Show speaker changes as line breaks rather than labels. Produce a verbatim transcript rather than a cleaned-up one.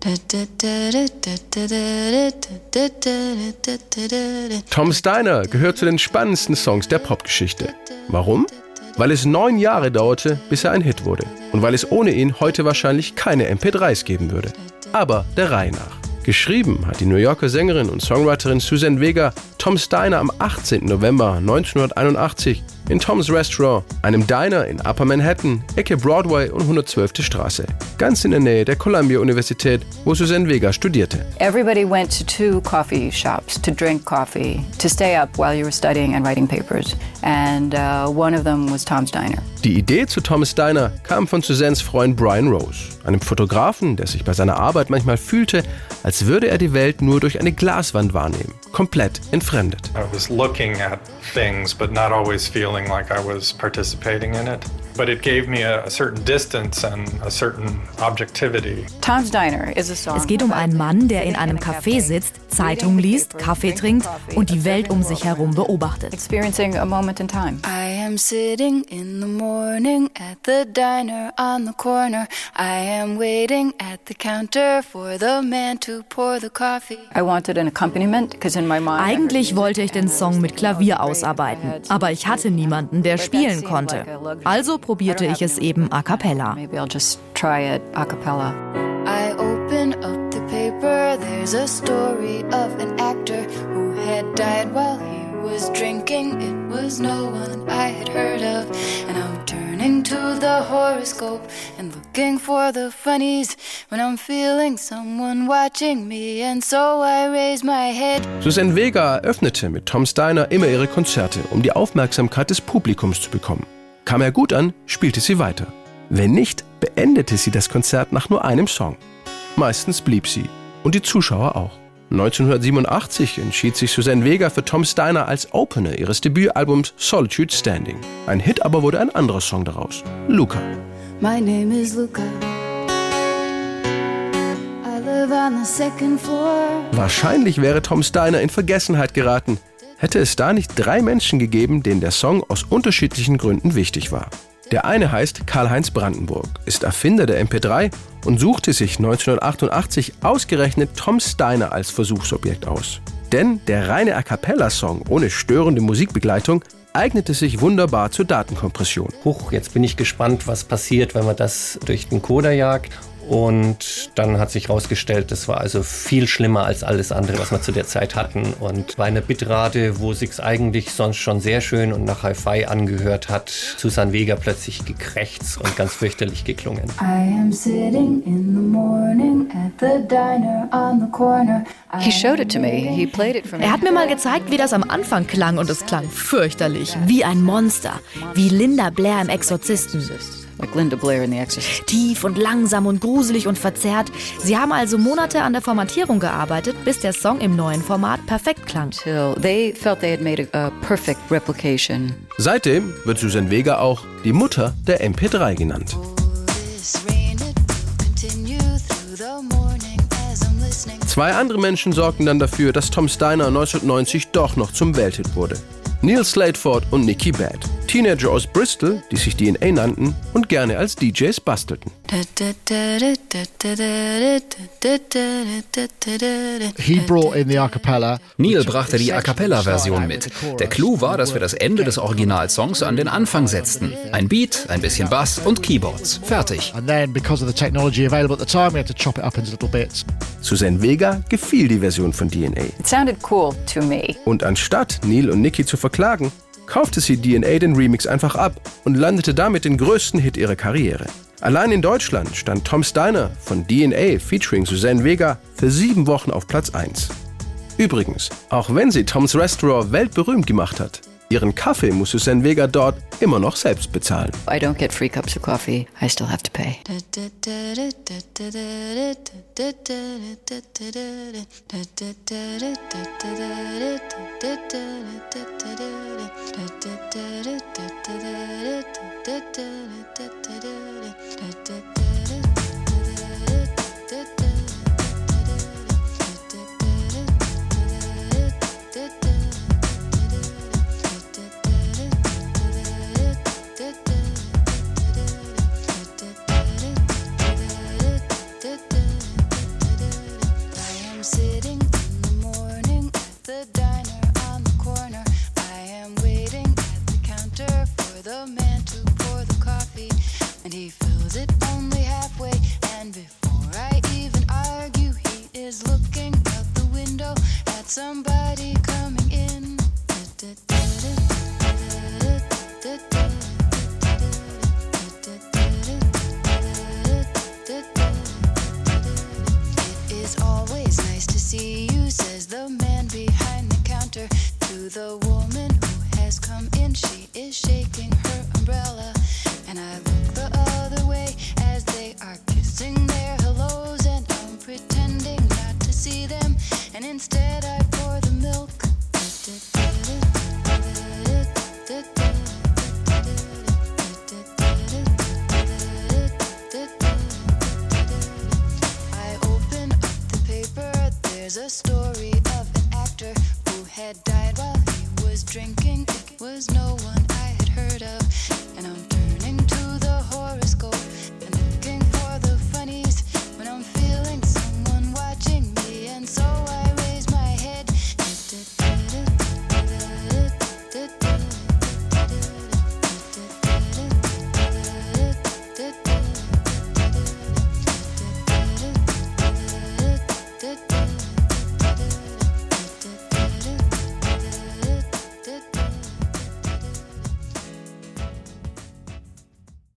Tom's Diner gehört zu den spannendsten Songs der Popgeschichte. Warum? Weil es neun Jahre dauerte, bis er ein Hit wurde. Und weil es ohne ihn heute wahrscheinlich keine M P drei s geben würde. Aber der Reihe nach. Geschrieben hat die New Yorker Sängerin und Songwriterin Suzanne Vega Tom's Diner am achtzehnten November neunzehnhunderteinundachtzig in Tom's Restaurant, einem Diner in Upper Manhattan, Ecke Broadway und hundertzwölfte Straße, ganz in der Nähe der Columbia-Universität, wo Suzanne Vega studierte.
Everybody went to two coffee shops to drink coffee, to stay up while you were studying and writing papers. And uh, one of them was Tom's Diner.
Die Idee zu Tom's Diner kam von Suzannes Freund Brian Rose, einem Fotografen, der sich bei seiner Arbeit manchmal fühlte, als würde er die Welt nur durch eine Glaswand wahrnehmen, komplett entfremdet.
I was looking at things, but not always feeling like I was participating in it. But it gave me a, a certain distance and a certain objectivity.
Tom's Diner is a song.
Es geht um einen Mann, der in einem Café sitzt, Zeitung liest, Kaffee trinkt und die Welt um sich herum beobachtet.
Experiencing a moment in time.
I am sitting in the morning at the diner on the corner. I am waiting at the counter for the man to pour the coffee.
I wanted an accompaniment because in my mind.
Eigentlich wollte ich den Song mit Klavier ausarbeiten, aber ich hatte niemanden, der spielen konnte. Also probierte ich es eben a cappella.
Maybe I'll just try it a cappella.
I open up the paper. There's a story of an actor who had died while he was drinking. It was no one I had heard of. And I'm turning to the horoscope and looking for the funnies when I'm feeling someone watching me. And so I raise my head.
Suzanne Vega eröffnete mit Tom's Diner immer ihre Konzerte, um die Aufmerksamkeit des Publikums zu bekommen. Kam er gut an, spielte sie weiter. Wenn nicht, beendete sie das Konzert nach nur einem Song. Meistens blieb sie. Und die Zuschauer auch. neunzehnhundertsiebenundachtzig entschied sich Suzanne Vega für Tom's Diner als Opener ihres Debütalbums Solitude Standing. Ein Hit aber wurde ein anderer Song daraus. Luca.
My name is Luca. I live on the second floor.
Wahrscheinlich wäre Tom's Diner in Vergessenheit geraten, hätte es da nicht drei Menschen gegeben, denen der Song aus unterschiedlichen Gründen wichtig war. Der eine heißt Karl-Heinz Brandenburg, ist Erfinder der M P drei und suchte sich neunzehnhundertachtundachtzig ausgerechnet Tom's Diner als Versuchsobjekt aus. Denn der reine A-Cappella-Song ohne störende Musikbegleitung eignete sich wunderbar zur Datenkompression.
Huch, jetzt bin ich gespannt, was passiert, wenn man das durch den Coder jagt. Und dann hat sich herausgestellt, das war also viel schlimmer als alles andere, was wir zu der Zeit hatten. Und bei einer Bitrate, wo sich's eigentlich sonst schon sehr schön und nach Hi-Fi angehört hat, Suzanne Vega plötzlich gekrächzt und ganz fürchterlich geklungen.
I am sitting in the morning at the diner on the corner.
He showed it to me. He played it for me.
Er hat mir mal gezeigt, wie das am Anfang klang und es klang fürchterlich, wie ein Monster, wie Linda Blair im Exorzisten.
Like Linda Blair in The Exorcist.
Tief und langsam und gruselig und verzerrt. Sie haben also Monate an der Formatierung gearbeitet, bis der Song im neuen Format perfekt klang.
Till they felt they had made a, a perfect replication.
Seitdem wird Suzanne Vega auch die Mutter der M P drei genannt. Zwei andere Menschen sorgten dann dafür, dass Tom's Diner neunzehnhundertneunzig doch noch zum Welthit wurde. Neil Slateford und Nikki Bad, Teenager aus Bristol, die sich D N A nannten und gerne als D Js bastelten.
He brought in the a cappella.
Neil brachte die A-Cappella-Version mit. Der Clou war, dass wir das Ende des Originalsongs an den Anfang setzten. Ein Beat, ein bisschen Bass und Keyboards. Fertig.
And then, because of the technology available at the time, we had to chop it up into little bits.
Suzanne Vega gefiel die Version von D N A.
It sounded cool to me.
Und anstatt Neil und Nikki zu verklagen, kaufte sie D N A den Remix einfach ab und landete damit den größten Hit ihrer Karriere. Allein in Deutschland stand Tom's Diner von D N A featuring Suzanne Vega für sieben Wochen auf Platz eins. Übrigens, auch wenn sie Tom's Restaurant weltberühmt gemacht hat, ihren Kaffee muss Suzanne Vega dort immer noch selbst bezahlen.
I don't get free cups of coffee. I still have to pay.
actor. To the woman who has come in, she is shaking her umbrella. And I look the other way as they are kissing their hellos, and I'm pretending not to see them, and instead I pour the milk. I open up the paper, there's a story of an actor who had died while he was drinking. It was no one